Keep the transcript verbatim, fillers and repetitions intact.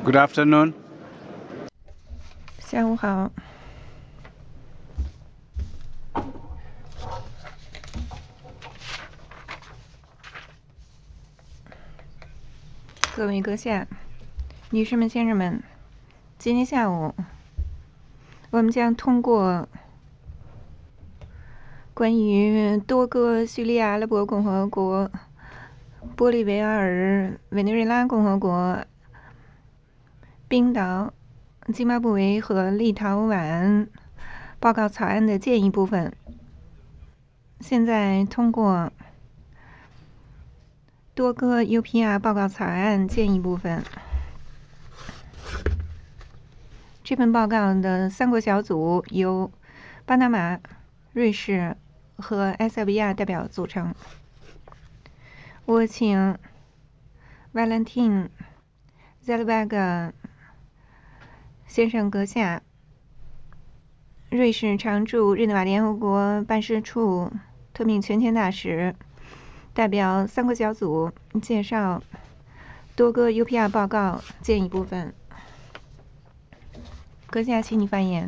Good afternoon. 下午好。各位阁下、女士们、先生们，今天下午我们将通过关于多个叙利亚阿拉伯共和国、玻利维亚尔、委内瑞拉共和国、冰岛、津巴布韦和立陶宛报告草案的建议部分。现在通过多个 U P R 报告草案建议部分。这份报告的三国小组由巴拿马、瑞士和埃塞俄比亚代表组成。我请 Valentin Zellweger 先生阁下，瑞士常驻日内瓦联合国办事处特命全权大使，代表三国小组介绍多个 U P R 报告建议部分。阁下，请你发言。